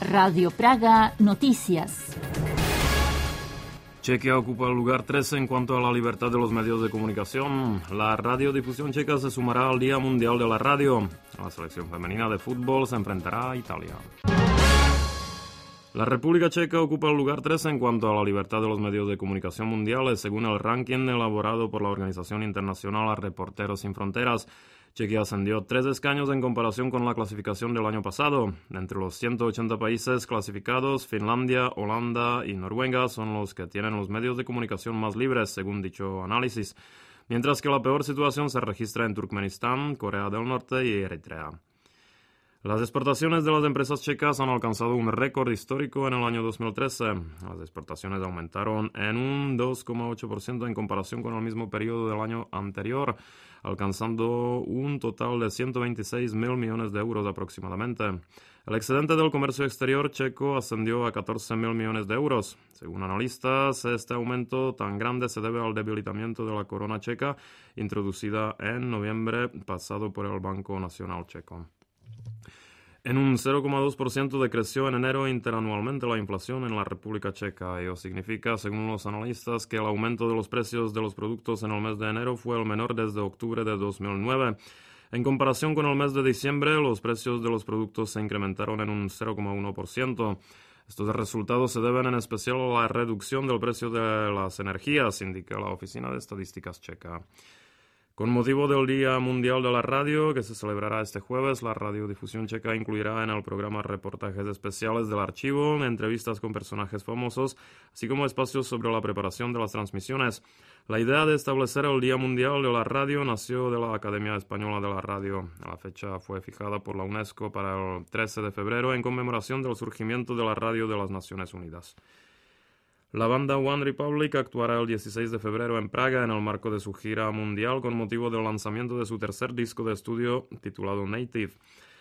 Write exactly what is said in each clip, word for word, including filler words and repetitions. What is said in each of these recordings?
Radio Praga Noticias. Chequia ocupa el lugar trece en cuanto a la libertad de los medios de comunicación. La radiodifusión checa se sumará al Día Mundial de la Radio. La selección femenina de fútbol se enfrentará a Italia. La República Checa ocupa el lugar trece en cuanto a la libertad de los medios de comunicación mundiales, según el ranking elaborado por la Organización Internacional a Reporteros Sin Fronteras. Chequia ascendió tres escaños en comparación con la clasificación del año pasado. Entre los ciento ochenta países clasificados, Finlandia, Holanda y Noruega son los que tienen los medios de comunicación más libres, según dicho análisis, mientras que la peor situación se registra en Turkmenistán, Corea del Norte y Eritrea. Las exportaciones de las empresas checas han alcanzado un récord histórico en el año dos mil trece. Las exportaciones aumentaron en un dos coma ocho por ciento en comparación con el mismo periodo del año anterior, alcanzando un total de ciento veintiséis mil millones de euros aproximadamente. El excedente del comercio exterior checo ascendió a catorce mil millones de euros. Según analistas, este aumento tan grande se debe al debilitamiento de la corona checa, introducida en noviembre pasado por el Banco Nacional Checo. En un cero coma dos por ciento decreció en enero interanualmente la inflación en la República Checa. Ello significa, según los analistas, que el aumento de los precios de los productos en el mes de enero fue el menor desde octubre de dos mil nueve. En comparación con el mes de diciembre, los precios de los productos se incrementaron en un cero coma uno por ciento. Estos resultados se deben en especial a la reducción del precio de las energías, indica la Oficina de Estadísticas Checa. Con motivo del Día Mundial de la Radio, que se celebrará este jueves, la radiodifusión checa incluirá en el programa reportajes especiales del archivo, entrevistas con personajes famosos, así como espacios sobre la preparación de las transmisiones. La idea de establecer el Día Mundial de la Radio nació de la Academia Española de la Radio. La fecha fue fijada por la UNESCO para el trece de febrero en conmemoración del surgimiento de la radio de las Naciones Unidas. La banda One Republic actuará el dieciséis de febrero en Praga en el marco de su gira mundial con motivo del lanzamiento de su tercer disco de estudio titulado Native.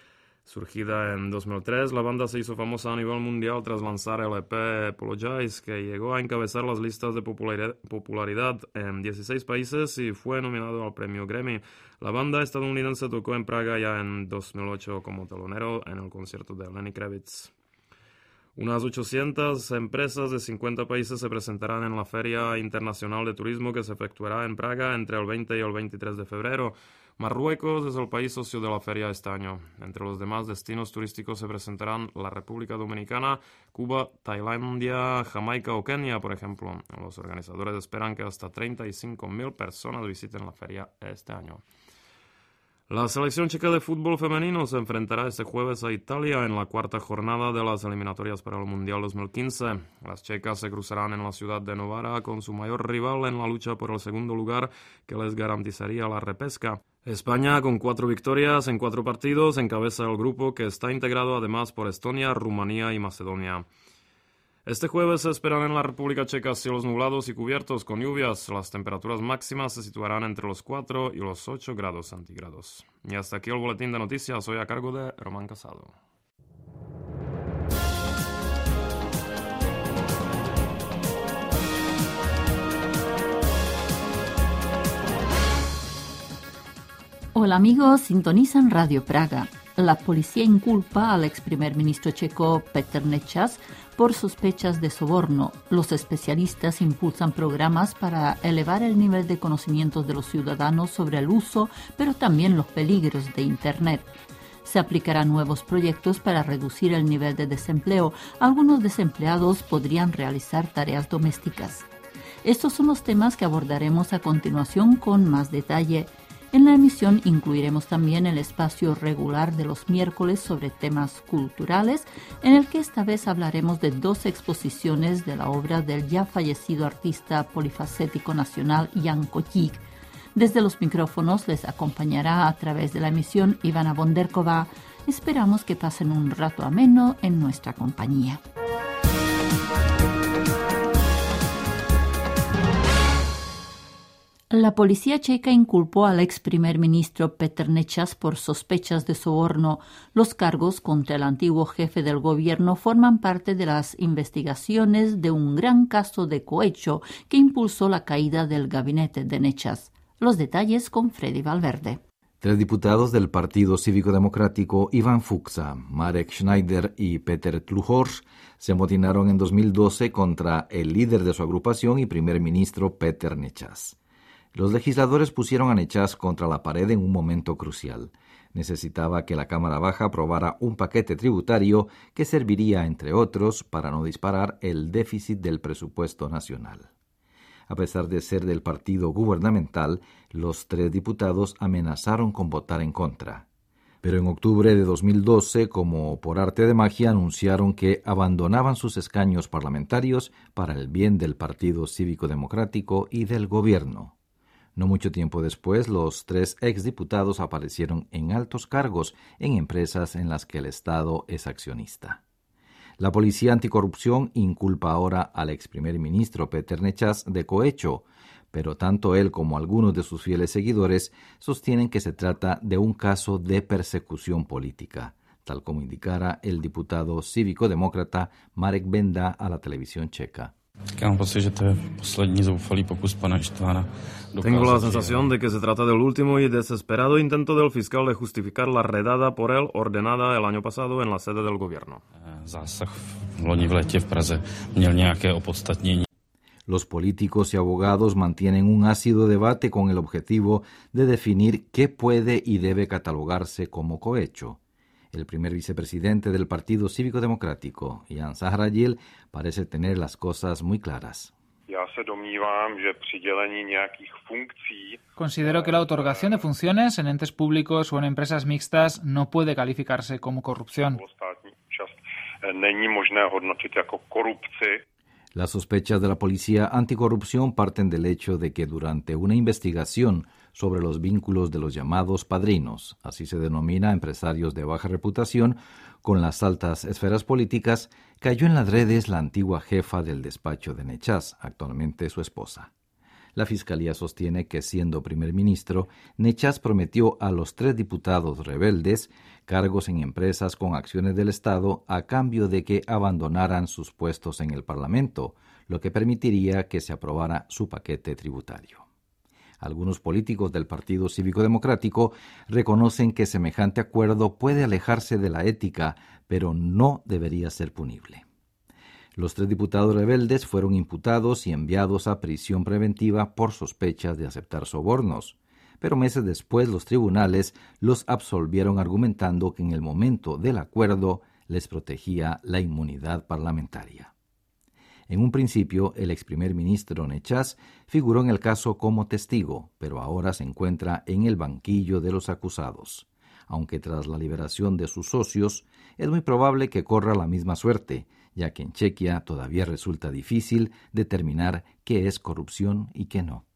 Surgida en dos mil tres, la banda se hizo famosa a nivel mundial tras lanzar el E P Apologize, que llegó a encabezar las listas de popularidad en dieciséis países y fue nominado al premio Grammy. La banda estadounidense tocó en Praga ya en dos mil ocho como telonero en el concierto de Lenny Kravitz. Unas ochocientas empresas de cincuenta países se presentarán en la Feria Internacional de Turismo que se efectuará en Praga entre el veinte y el veintitrés de febrero. Marruecos es el país socio de la feria este año. Entre los demás destinos turísticos se presentarán la República Dominicana, Cuba, Tailandia, Jamaica o Kenia, por ejemplo. Los organizadores esperan que hasta treinta y cinco mil personas visiten la feria este año. La selección checa de fútbol femenino se enfrentará este jueves a Italia en la cuarta jornada de las eliminatorias para el Mundial dos mil quince. Las checas se cruzarán en la ciudad de Novara con su mayor rival en la lucha por el segundo lugar que les garantizaría la repesca. España, con cuatro victorias en cuatro partidos, encabeza el grupo que está integrado además por Estonia, Rumanía y Macedonia. Este jueves se esperan en la República Checa cielos nublados y cubiertos con lluvias. Las temperaturas máximas se situarán entre los cuatro y los ocho grados centígrados. Y hasta aquí el boletín de noticias, hoy a cargo de Román Casado. Hola amigos, sintonizan Radio Praga. La policía inculpa al ex primer ministro checo Petr Nečas por sospechas de soborno. Los especialistas impulsan programas para elevar el nivel de conocimientos de los ciudadanos sobre el uso, pero también los peligros de Internet. Se aplicarán nuevos proyectos para reducir el nivel de desempleo. Algunos desempleados podrían realizar tareas domésticas. Estos son los temas que abordaremos a continuación con más detalle. En la emisión incluiremos también el espacio regular de los miércoles sobre temas culturales, en el que esta vez hablaremos de dos exposiciones de la obra del ya fallecido artista polifacético nacional Jan Kotík. Desde los micrófonos les acompañará a través de la emisión Ivana Bonderkova. Esperamos que pasen un rato ameno en nuestra compañía. La policía checa inculpó al ex primer ministro Petr Nečas por sospechas de soborno. Los cargos contra el antiguo jefe del gobierno forman parte de las investigaciones de un gran caso de cohecho que impulsó la caída del gabinete de Nečas. Los detalles con Freddy Valverde. Tres diputados del Partido Cívico Democrático, Ivan Fuchsa, Marek Schneider y Peter Tluchorz, se amotinaron en dos mil doce contra el líder de su agrupación y primer ministro Petr Nečas. Los legisladores pusieron a Nečas contra la pared en un momento crucial. Necesitaba que la Cámara Baja aprobara un paquete tributario que serviría, entre otros, para no disparar el déficit del presupuesto nacional. A pesar de ser del partido gubernamental, los tres diputados amenazaron con votar en contra. Pero en octubre de dos mil doce, como por arte de magia, anunciaron que abandonaban sus escaños parlamentarios para el bien del Partido Cívico Democrático y del gobierno. No mucho tiempo después, los tres exdiputados aparecieron en altos cargos en empresas en las que el Estado es accionista. La Policía Anticorrupción inculpa ahora al ex primer ministro Petr Nečas de cohecho, pero tanto él como algunos de sus fieles seguidores sostienen que se trata de un caso de persecución política, tal como indicara el diputado cívico-demócrata Marek Benda a la televisión checa. Tengo la sensación de que se trata del último y desesperado intento del fiscal de justificar la redada por él ordenada el año pasado en la sede del gobierno. Los políticos y abogados mantienen un ácido debate con el objetivo de definir qué puede y debe catalogarse como cohecho. El primer vicepresidente del Partido Cívico Democrático, Jan Zahradil, parece tener las cosas muy claras. Considero que la otorgación de funciones en entes públicos o en empresas mixtas no puede calificarse como corrupción. Las sospechas de la Policía Anticorrupción parten del hecho de que durante una investigación sobre los vínculos de los llamados padrinos, así se denomina empresarios de baja reputación, con las altas esferas políticas, cayó en las redes la antigua jefa del despacho de Nečas, actualmente su esposa. La Fiscalía sostiene que, siendo primer ministro, Nečas prometió a los tres diputados rebeldes cargos en empresas con acciones del Estado a cambio de que abandonaran sus puestos en el Parlamento, lo que permitiría que se aprobara su paquete tributario. Algunos políticos del Partido Cívico Democrático reconocen que semejante acuerdo puede alejarse de la ética, pero no debería ser punible. Los tres diputados rebeldes fueron imputados y enviados a prisión preventiva por sospechas de aceptar sobornos, pero meses después los tribunales los absolvieron argumentando que en el momento del acuerdo les protegía la inmunidad parlamentaria. En un principio, el ex primer ministro Nečas figuró en el caso como testigo, pero ahora se encuentra en el banquillo de los acusados. Aunque tras la liberación de sus socios, es muy probable que corra la misma suerte, ya que en Chequia todavía resulta difícil determinar qué es corrupción y qué no.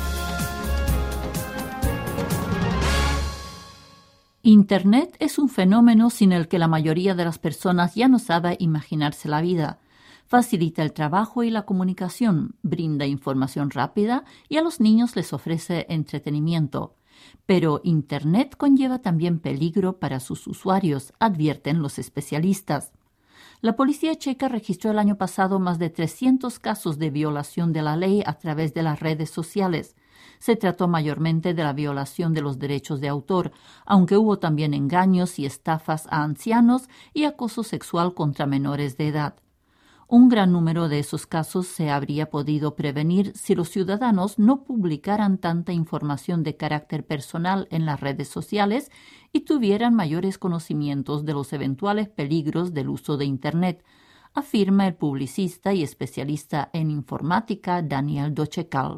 Internet es un fenómeno sin el que la mayoría de las personas ya no sabe imaginarse la vida. Facilita el trabajo y la comunicación, brinda información rápida y a los niños les ofrece entretenimiento. Pero Internet conlleva también peligro para sus usuarios, advierten los especialistas. La policía checa registró el año pasado más de trescientos casos de violación de la ley a través de las redes sociales. Se trató mayormente de la violación de los derechos de autor, aunque hubo también engaños y estafas a ancianos y acoso sexual contra menores de edad. Un gran número de esos casos se habría podido prevenir si los ciudadanos no publicaran tanta información de carácter personal en las redes sociales y tuvieran mayores conocimientos de los eventuales peligros del uso de Internet, afirma el publicista y especialista en informática Daniel Dočekal.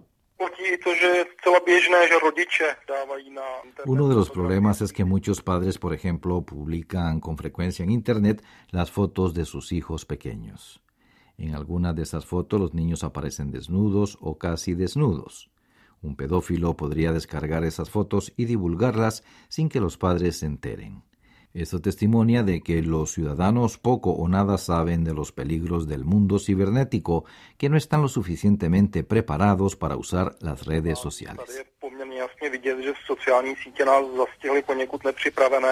Uno de los problemas es que muchos padres, por ejemplo, publican con frecuencia en Internet las fotos de sus hijos pequeños. En algunas de esas fotos los niños aparecen desnudos o casi desnudos. Un pedófilo podría descargar esas fotos y divulgarlas sin que los padres se enteren. Esto testimonia de que los ciudadanos poco o nada saben de los peligros del mundo cibernético, que no están lo suficientemente preparados para usar las redes sociales.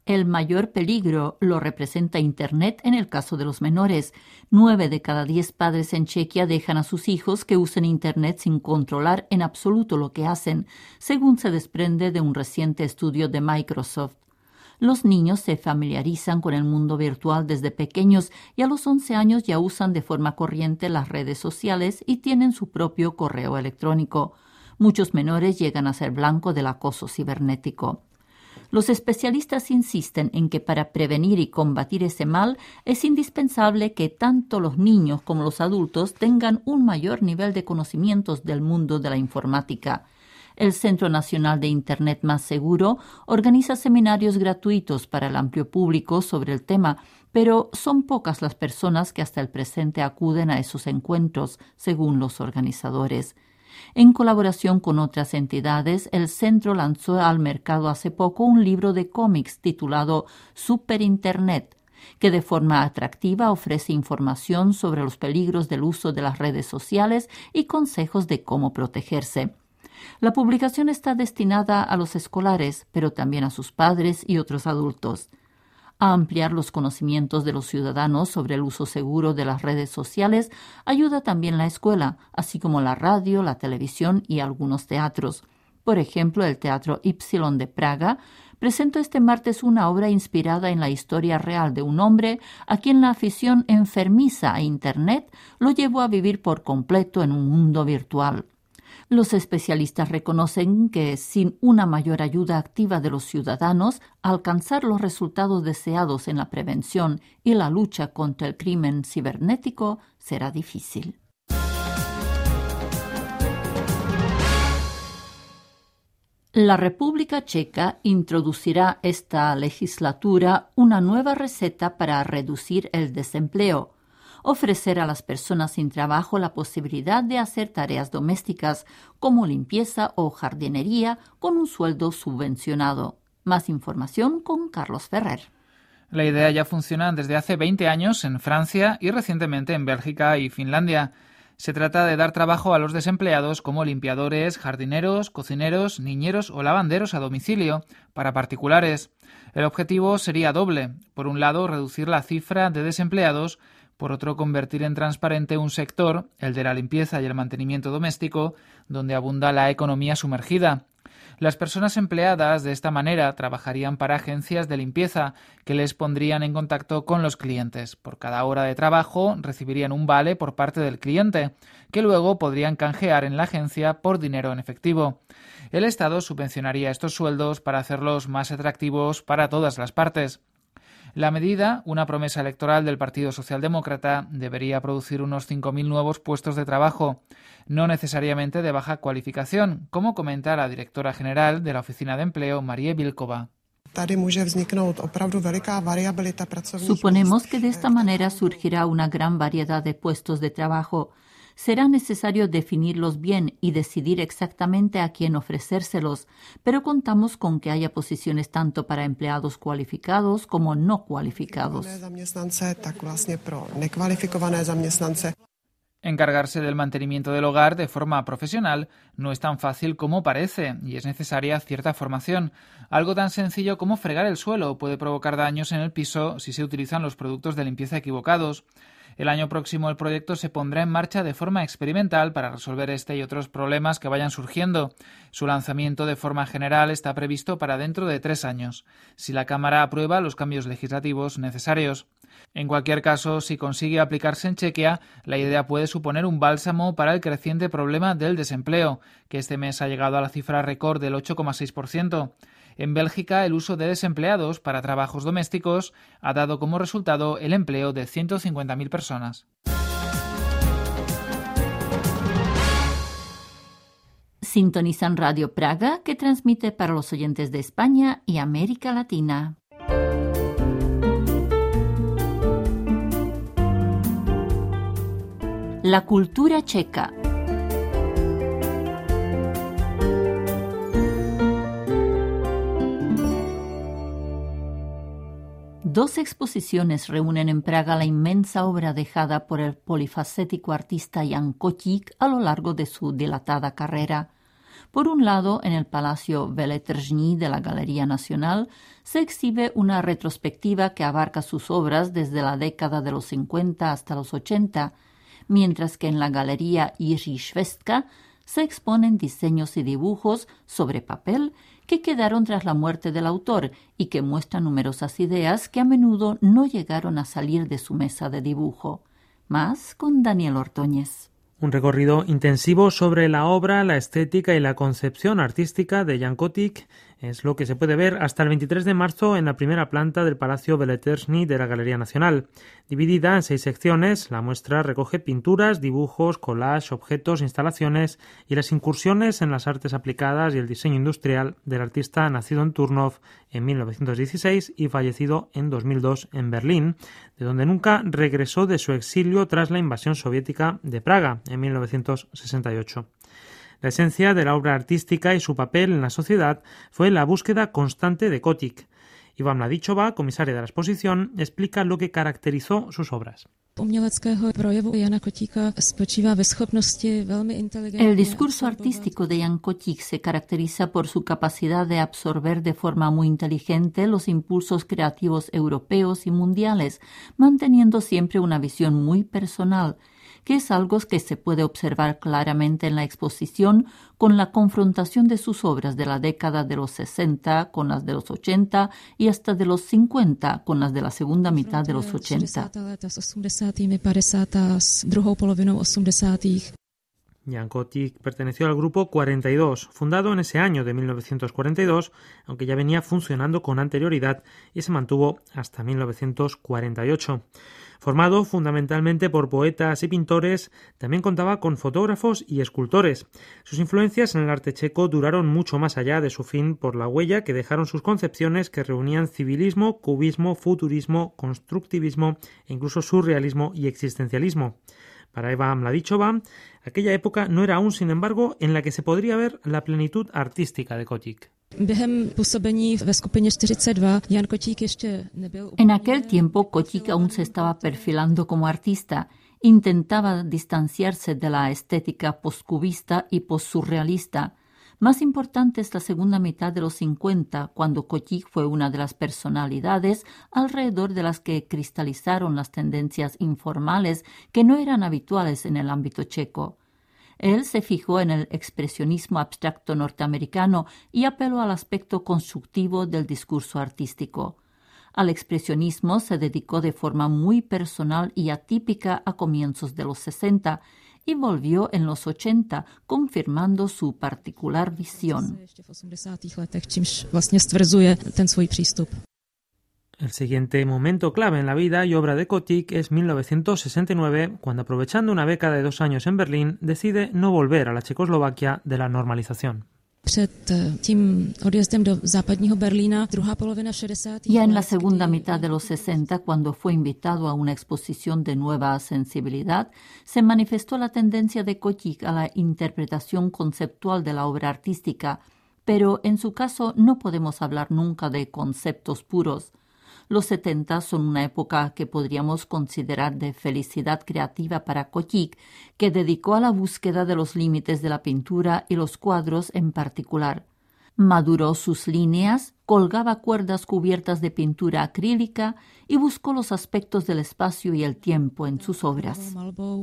El mayor peligro lo representa Internet en el caso de los menores. Nueve de cada diez padres en Chequia dejan a sus hijos que usen Internet sin controlar en absoluto lo que hacen, según se desprende de un reciente estudio de Microsoft. Los niños se familiarizan con el mundo virtual desde pequeños y a los once años ya usan de forma corriente las redes sociales y tienen su propio correo electrónico. Muchos menores llegan a ser blanco del acoso cibernético. Los especialistas insisten en que para prevenir y combatir ese mal es indispensable que tanto los niños como los adultos tengan un mayor nivel de conocimientos del mundo de la informática. El Centro Nacional de Internet Más Seguro organiza seminarios gratuitos para el amplio público sobre el tema, pero son pocas las personas que hasta el presente acuden a esos encuentros, según los organizadores. En colaboración con otras entidades, el centro lanzó al mercado hace poco un libro de cómics titulado Super Internet, que de forma atractiva ofrece información sobre los peligros del uso de las redes sociales y consejos de cómo protegerse. La publicación está destinada a los escolares, pero también a sus padres y otros adultos. A ampliar los conocimientos de los ciudadanos sobre el uso seguro de las redes sociales ayuda también la escuela, así como la radio, la televisión y algunos teatros. Por ejemplo, el Teatro Ypsilon de Praga presentó este martes una obra inspirada en la historia real de un hombre a quien la afición enfermiza a Internet lo llevó a vivir por completo en un mundo virtual. Los especialistas reconocen que sin una mayor ayuda activa de los ciudadanos, alcanzar los resultados deseados en la prevención y la lucha contra el crimen cibernético será difícil. La República Checa introducirá esta legislatura una nueva receta para reducir el desempleo. Ofrecer a las personas sin trabajo la posibilidad de hacer tareas domésticas como limpieza o jardinería con un sueldo subvencionado. Más información con Carlos Ferrer. La idea ya funciona desde hace veinte años en Francia y recientemente en Bélgica y Finlandia. Se trata de dar trabajo a los desempleados como limpiadores, jardineros, cocineros, niñeros o lavanderos a domicilio para particulares. El objetivo sería doble. Por un lado, reducir la cifra de desempleados. Por otro, convertir en transparente un sector, el de la limpieza y el mantenimiento doméstico, donde abunda la economía sumergida. Las personas empleadas de esta manera trabajarían para agencias de limpieza que les pondrían en contacto con los clientes. Por cada hora de trabajo recibirían un vale por parte del cliente, que luego podrían canjear en la agencia por dinero en efectivo. El Estado subvencionaría estos sueldos para hacerlos más atractivos para todas las partes. La medida, una promesa electoral del Partido Socialdemócrata, debería producir unos cinco mil nuevos puestos de trabajo, no necesariamente de baja cualificación, como comenta la directora general de la Oficina de Empleo, Marie Vilkova. Suponemos que de esta manera surgirá una gran variedad de puestos de trabajo. Será necesario definirlos bien y decidir exactamente a quién ofrecérselos, pero contamos con que haya posiciones tanto para empleados cualificados como no cualificados. Encargarse del mantenimiento del hogar de forma profesional no es tan fácil como parece y es necesaria cierta formación. Algo tan sencillo como fregar el suelo puede provocar daños en el piso si se utilizan los productos de limpieza equivocados. El año próximo el proyecto se pondrá en marcha de forma experimental para resolver este y otros problemas que vayan surgiendo. Su lanzamiento de forma general está previsto para dentro de tres años, si la Cámara aprueba los cambios legislativos necesarios. En cualquier caso, si consigue aplicarse en Chequia, la idea puede suponer un bálsamo para el creciente problema del desempleo, que este mes ha llegado a la cifra récord del ocho coma seis por ciento. En Bélgica, el uso de desempleados para trabajos domésticos ha dado como resultado el empleo de ciento cincuenta mil personas. Sintonizan Radio Praga, que transmite para los oyentes de España y América Latina. La cultura checa. Dos exposiciones reúnen en Praga la inmensa obra dejada por el polifacético artista Jan Kotík a lo largo de su dilatada carrera. Por un lado, en el Palacio Veletržní de la Galería Nacional se exhibe una retrospectiva que abarca sus obras desde la década de los cincuenta hasta los ochenta, mientras que en la Galería Jiří Švestka se exponen diseños y dibujos sobre papel que quedaron tras la muerte del autor y que muestran numerosas ideas que a menudo no llegaron a salir de su mesa de dibujo. Más con Daniel Ortoñez. Un recorrido intensivo sobre la obra, la estética y la concepción artística de Jan Kotik es lo que se puede ver hasta el veintitrés de marzo en la primera planta del Palacio Veletržní de la Galería Nacional. Dividida en seis secciones, la muestra recoge pinturas, dibujos, collage, objetos, instalaciones y las incursiones en las artes aplicadas y el diseño industrial del artista nacido en Turnov en mil novecientos dieciséis y fallecido en dos mil dos en Berlín, de donde nunca regresó de su exilio tras la invasión soviética de Praga en mil novecientos sesenta y ocho. La esencia de la obra artística y su papel en la sociedad fue la búsqueda constante de Kotik. Iva Mladičová, comisaria de la exposición, explica lo que caracterizó sus obras. El discurso artístico de Jan Kotik se caracteriza por su capacidad de absorber de forma muy inteligente los impulsos creativos europeos y mundiales, manteniendo siempre una visión muy personal, que es algo que se puede observar claramente en la exposición con la confrontación de sus obras de la década de los sesenta con las de los ochenta y hasta de los cincuenta con las de la segunda mitad de los ochenta. Jan Kotik perteneció al grupo cuarenta y dos, fundado en ese año de mil novecientos cuarenta y dos, aunque ya venía funcionando con anterioridad y se mantuvo hasta mil novecientos cuarenta y ocho. Formado fundamentalmente por poetas y pintores, también contaba con fotógrafos y escultores. Sus influencias en el arte checo duraron mucho más allá de su fin por la huella que dejaron sus concepciones que reunían civilismo, cubismo, futurismo, constructivismo e incluso surrealismo y existencialismo. Para Eva Mladičová, aquella época no era aún, sin embargo, en la que se podría ver la plenitud artística de Kotik. En aquel tiempo, Kotik aún se estaba perfilando como artista. Intentaba distanciarse de la estética postcubista y postsurrealista. Más importante es la segunda mitad de los cincuenta, cuando Kotik fue una de las personalidades alrededor de las que cristalizaron las tendencias informales que no eran habituales en el ámbito checo. Él se fijó en el expresionismo abstracto norteamericano y apeló al aspecto constructivo del discurso artístico. Al expresionismo se dedicó de forma muy personal y atípica a comienzos de los sesenta y volvió en los ochenta, confirmando su particular visión. El siguiente momento clave en la vida y obra de Kotik es mil novecientos sesenta y nueve, cuando, aprovechando una beca de dos años en Berlín, decide no volver a la Checoslovaquia de la normalización. Ya en la segunda mitad de los sesenta, cuando fue invitado a una exposición de nueva sensibilidad, se manifestó la tendencia de Kotik a la interpretación conceptual de la obra artística, pero en su caso no podemos hablar nunca de conceptos puros. Los setenta son una época que podríamos considerar de felicidad creativa para Kotik, que dedicó a la búsqueda de los límites de la pintura y los cuadros en particular. Maduró sus líneas, colgaba cuerdas cubiertas de pintura acrílica y buscó los aspectos del espacio y el tiempo en sus obras.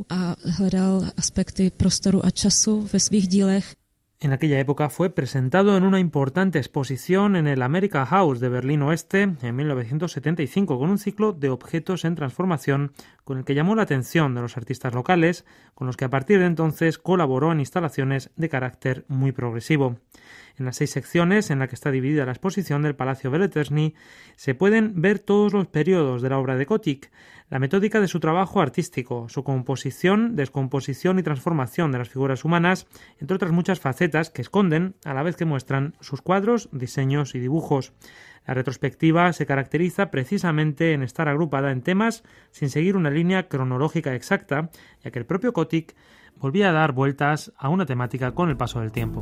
En aquella época fue presentado en una importante exposición en el America House de Berlín Oeste en mil novecientos setenta y cinco con un ciclo de objetos en transformación con el que llamó la atención de los artistas locales, con los que a partir de entonces colaboró en instalaciones de carácter muy progresivo. En las seis secciones en las que está dividida la exposición del Palacio Veletržní se pueden ver todos los periodos de la obra de Kotik, la metódica de su trabajo artístico, su composición, descomposición y transformación de las figuras humanas, entre otras muchas facetas que esconden a la vez que muestran sus cuadros, diseños y dibujos. La retrospectiva se caracteriza precisamente en estar agrupada en temas sin seguir una línea cronológica exacta, ya que el propio Kotik volvía a dar vueltas a una temática con el paso del tiempo.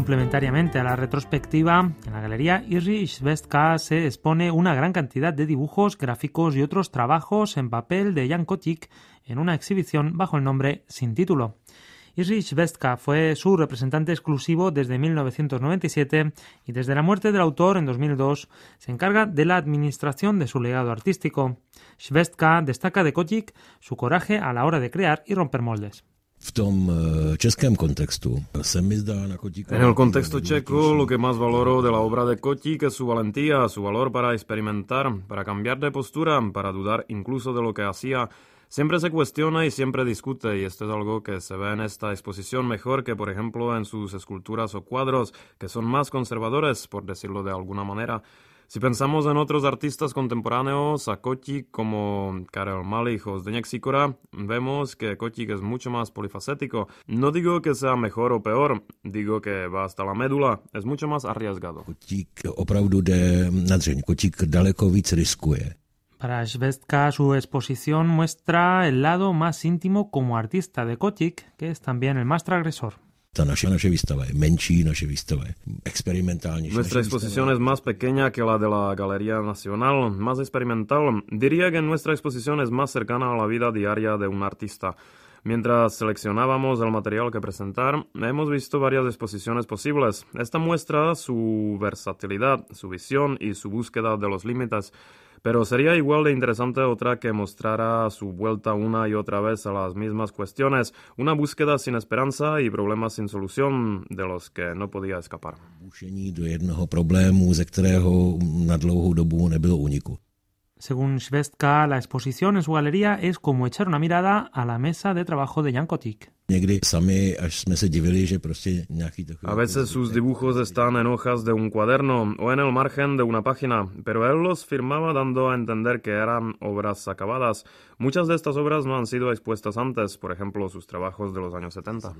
Complementariamente a la retrospectiva, en la galería Jiří Švestka se expone una gran cantidad de dibujos, gráficos y otros trabajos en papel de Jan Kotik en una exhibición bajo el nombre Sin título. Jiří Švestka fue su representante exclusivo desde mil novecientos noventa y siete y desde la muerte del autor en dos mil dos se encarga de la administración de su legado artístico. Švestka destaca de Kotik su coraje a la hora de crear y romper moldes. En el contexto checo, lo que más valoro de la obra de Kotik es su valentía, su valor para experimentar, para cambiar de postura, para dudar incluso de lo que hacía. Siempre se cuestiona y siempre discute, y esto es algo que se ve en esta exposición mejor que, por ejemplo, en sus esculturas o cuadros, que son más conservadores, por decirlo de alguna manera. Si pensamos en otros artistas contemporáneos a Kotik como Karel Malík o Zdeněk Sýkora, vemos que Kotik es mucho más polifacético. No digo que sea mejor o peor, digo que va hasta la médula, es mucho más arriesgado. Kotik opravdu jde na dřeň, Kotik daleko víc riskuje. Para Švestka, su exposición muestra el lado más íntimo como artista de Kotik, que es también el más transgresor. Nuestra exposición es más pequeña que la de la Galería Nacional, más experimental. Diría que nuestra exposición es más cercana a la vida diaria de un artista. Mientras seleccionábamos el material que presentar, hemos visto varias exposiciones posibles. Esta muestra su versatilidad, su visión y su búsqueda de los límites. Pero sería igual de interesante otra que mostrara su vuelta una y otra vez a las mismas cuestiones, una búsqueda sin esperanza y problemas sin solución de los que no podía escapar. Do jednoho problému, ze kterého na dlouhou dobu nebylo úniku. Según Švestka, la exposición en su galería es como echar una mirada a la mesa de trabajo de Jan Kotik. A veces sus dibujos están en hojas de un cuaderno o en el margen de una página, pero él los firmaba dando a entender que eran obras acabadas. Muchas de estas obras no han sido expuestas antes, por ejemplo, sus trabajos de los años setenta.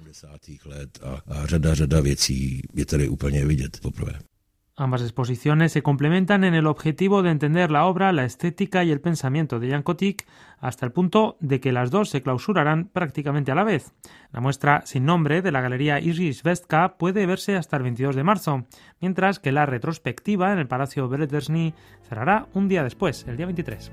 Ambas exposiciones se complementan en el objetivo de entender la obra, la estética y el pensamiento de Jan Kotik, hasta el punto de que las dos se clausurarán prácticamente a la vez. La muestra sin nombre de la galería Jiří Švestka puede verse hasta el veintidós de marzo, mientras que la retrospectiva en el Palacio Veletržní cerrará un día después, el día veintitrés.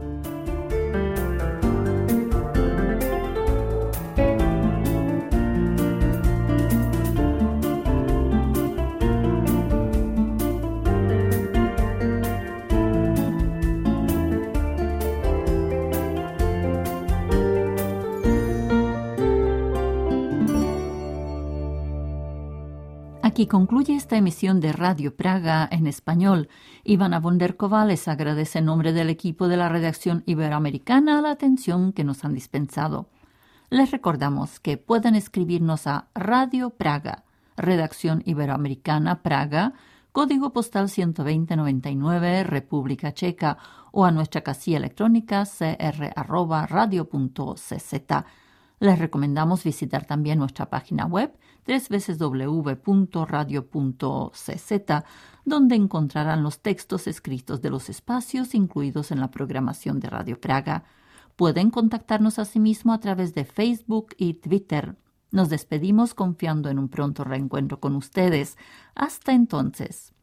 Aquí concluye esta emisión de Radio Praga en español. Ivana Bonderkova les agradece en nombre del equipo de la redacción iberoamericana la atención que nos han dispensado. Les recordamos que pueden escribirnos a Radio Praga, Redacción Iberoamericana Praga, Código Postal ciento veinte noventa y nueve, República Checa, o a nuestra casilla electrónica c r arroba radio punto c z. Les recomendamos visitar también nuestra página web doble u doble u doble u punto radio punto c z, donde encontrarán los textos escritos de los espacios incluidos en la programación de Radio Praga. Pueden contactarnos asimismo a través de Facebook y Twitter. Nos despedimos confiando en un pronto reencuentro con ustedes. Hasta entonces.